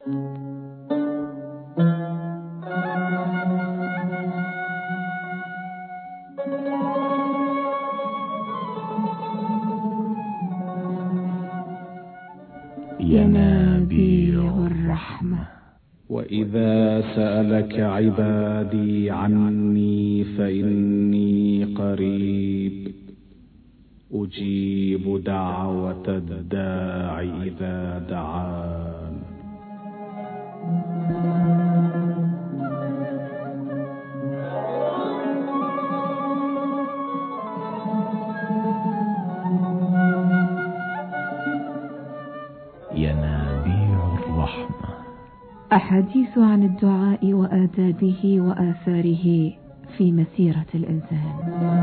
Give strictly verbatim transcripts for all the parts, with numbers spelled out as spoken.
ينابيع الرحمة. وإذا سألك عبادي عني فإني قريب أجيب دعوة الداع إذا دعان. ينابيع الرحمة. أحاديث عن الدعاء وآدابه وآثاره في مسيرة الإنسان.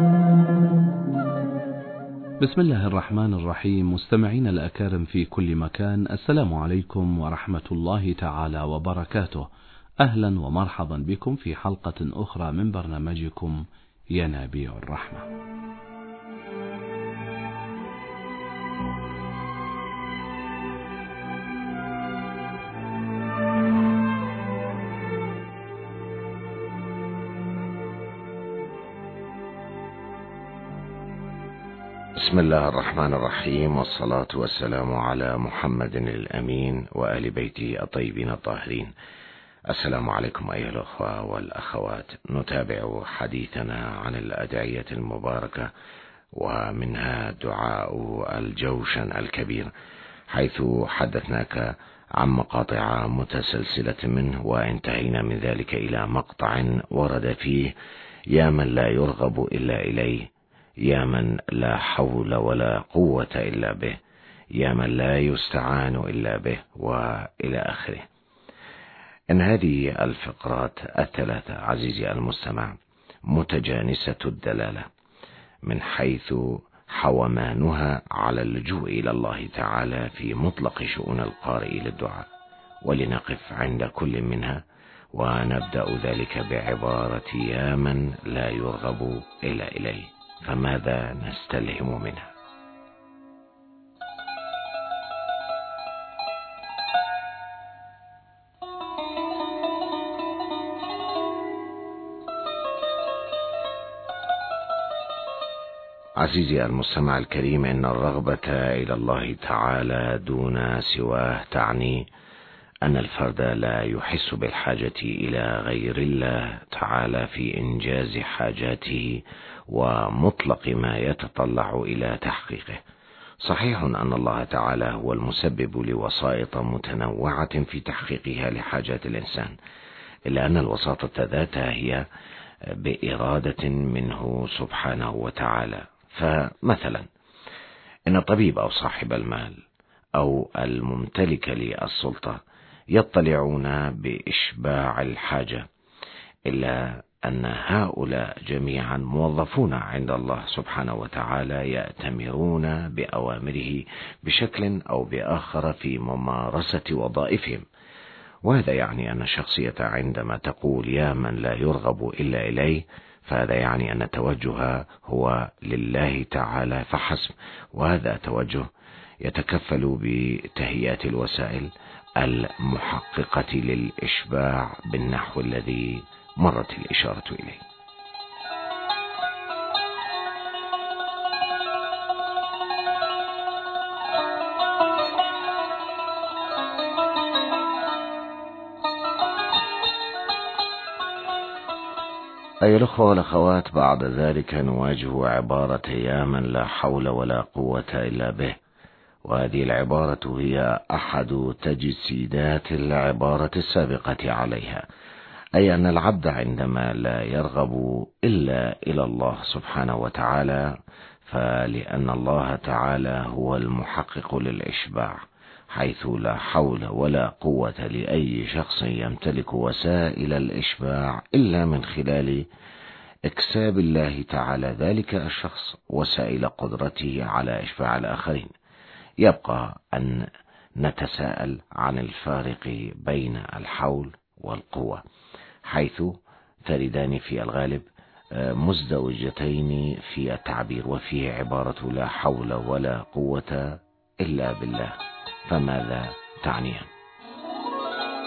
بسم الله الرحمن الرحيم. مستمعين الأكارم في كل مكان، السلام عليكم ورحمة الله تعالى وبركاته. أهلا ومرحبا بكم في حلقة أخرى من برنامجكم ينابيع الرحمة. بسم الله الرحمن الرحيم، والصلاة والسلام على محمد الأمين وآل بيته الطيبين الطاهرين. السلام عليكم أيها الأخوة والأخوات. نتابع حديثنا عن الأدعية المباركة، ومنها دعاء الجوشن الكبير، حيث حدثناك عن مقاطع متسلسلة منه، وانتهينا من ذلك إلى مقطع ورد فيه: يا من لا يرغب إلا إليه، يا من لا حول ولا قوة إلا به، يا من لا يستعان إلا به، وإلى آخره. إن هذه الفقرات الثلاثة عزيزي المستمع متجانسة الدلالة من حيث حومانها على اللجوء إلى الله تعالى في مطلق شؤون القارئ للدعاء، ولنقف عند كل منها ونبدأ ذلك بعبارة يا من لا يرغب إلا إليه. فماذا نستلهم منها؟ عزيزي المستمع الكريم، إن الرغبة إلى الله تعالى دون سواه تعني أن الفرد لا يحس بالحاجة إلى غير الله تعالى في إنجاز حاجاته ومطلق ما يتطلع إلى تحقيقه. صحيح أن الله تعالى هو المسبب لوسائط متنوعة في تحقيقها لحاجات الإنسان، إلا أن الوساطة ذاتها هي بإرادة منه سبحانه وتعالى. فمثلا إن الطبيب أو صاحب المال أو الممتلك للسلطة يطلعون بإشباع الحاجة، إلا أن هؤلاء جميعا موظفون عند الله سبحانه وتعالى، يأتمرون بأوامره بشكل أو بآخر في ممارسة وظائفهم. وهذا يعني أن الشخصية عندما تقول يا من لا يرغب إلا إليه، فهذا يعني أن التوجه هو لله تعالى فحسب، وهذا توجه يتكفل بتهيئة الوسائل المحققة للإشباع بالنحو الذي مرت الإشارة إليه. أيها الأخوة والأخوات، بعد ذلك نواجه عبارة يا من لا حول ولا قوة إلا به، وهذه العبارة هي أحد تجسيدات العبارة السابقة عليها، أي أن العبد عندما لا يرغب إلا إلى الله سبحانه وتعالى، فلأن الله تعالى هو المحقق للإشباع، حيث لا حول ولا قوة لأي شخص يمتلك وسائل الإشباع إلا من خلال إكساب الله تعالى ذلك الشخص وسائل قدرته على إشباع الآخرين. يبقى أن نتساءل عن الفارق بين الحول والقوة، حيث تردان في الغالب مزدوجتين في التعبير، وفيه عبارة لا حول ولا قوة إلا بالله. فماذا تعنيان؟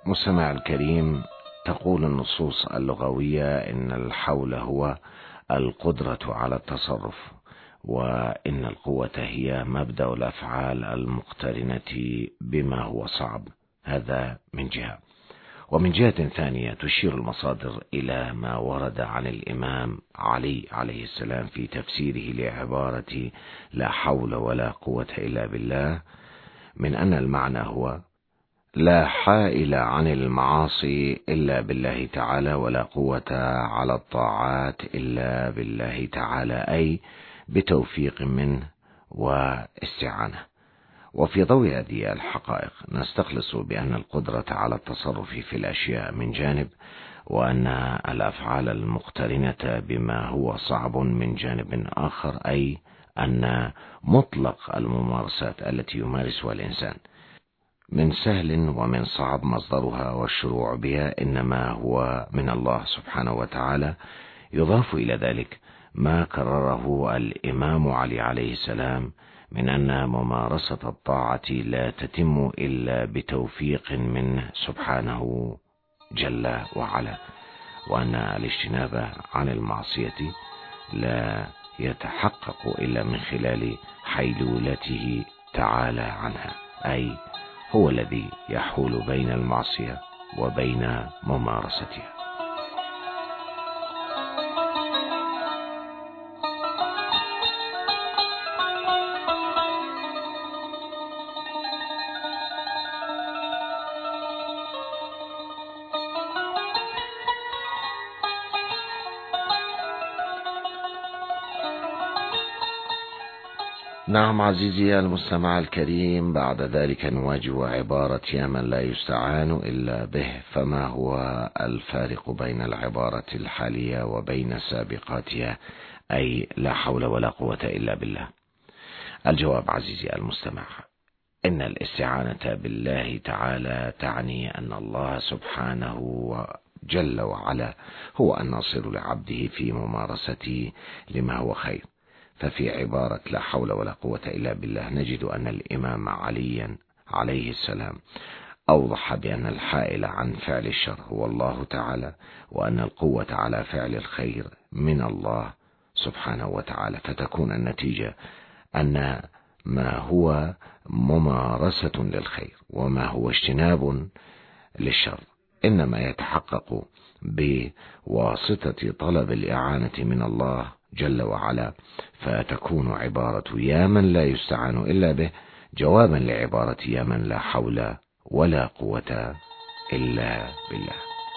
مستمع الكريم، تقول النصوص اللغوية إن الحول هو القدرة على التصرف، وإن القوة هي مبدأ الأفعال المقترنة بما هو صعب. هذا من جهة. ومن جهة ثانية تشير المصادر إلى ما ورد عن الإمام علي عليه السلام في تفسيره لعبارة لا حول ولا قوة إلا بالله، من أن المعنى هو لا حائل عن المعاصي إلا بالله تعالى، ولا قوة على الطاعات إلا بالله تعالى، أي بتوفيق منه واستعانة. وفي ضوء هذه الحقائق نستخلص بأن القدرة على التصرف في الأشياء من جانب، وأن الأفعال المقترنة بما هو صعب من جانب آخر، أي أن مطلق الممارسات التي يمارسها الإنسان من سهل ومن صعب مصدرها والشروع بها إنما هو من الله سبحانه وتعالى. يضاف إلى ذلك ما كرره الإمام علي عليه السلام من أن ممارسة الطاعة لا تتم إلا بتوفيق منه سبحانه جل وعلا، وأن الاجتناب عن المعصية لا يتحقق إلا من خلال حيلولته تعالى عنها، أي هو الذي يحول بين المعصية وبين ممارستها. نعم عزيزي المستمع الكريم، بعد ذلك نواجه عبارة يا من لا يستعان إلا به. فما هو الفارق بين العبارة الحالية وبين سابقاتها، أي لا حول ولا قوة إلا بالله؟ الجواب عزيزي المستمع، إن الاستعانة بالله تعالى تعني أن الله سبحانه جل وعلا هو الناصر لعبده في ممارسته لما هو خير. ففي عبارة لا حول ولا قوة إلا بالله نجد أن الإمام عليا عليه السلام أوضح بأن الحائل عن فعل الشر هو الله تعالى، وأن القوة على فعل الخير من الله سبحانه وتعالى. فتكون النتيجة أن ما هو ممارسة للخير وما هو اجتناب للشر إنما يتحقق بواسطة طلب الإعانة من الله جل وعلا. فتكون عبارة يا من لا يستعان إلا به جوابا لعبارة يا من لا حول ولا قوة إلا بالله.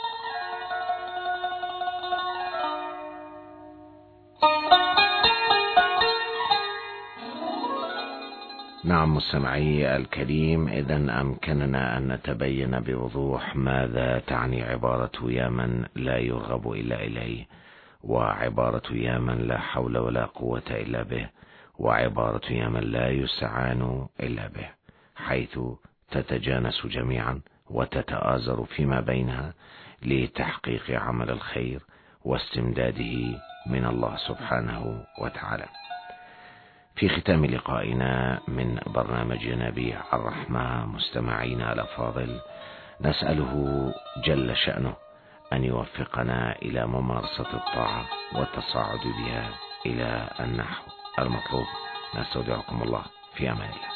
نعم مستمعي الكريم، إذن أمكننا أن نتبين بوضوح ماذا تعني عبارة يا من لا يرغب إلا إليه، وعبارة يا من لا حول ولا قوة إلا به، وعبارة يا من لا يستعان إلا به، حيث تتجانس جميعا وتتآزر فيما بينها لتحقيق عمل الخير واستمداده من الله سبحانه وتعالى. في ختام لقائنا من برنامج نبيع الرحمة مستمعينا الأفاضل، نسأله جل شأنه أن يوفقنا إلى ممارسة الطاعة والتصاعد بها إلى النحو المطلوب. نستودعكم الله في أمان الله.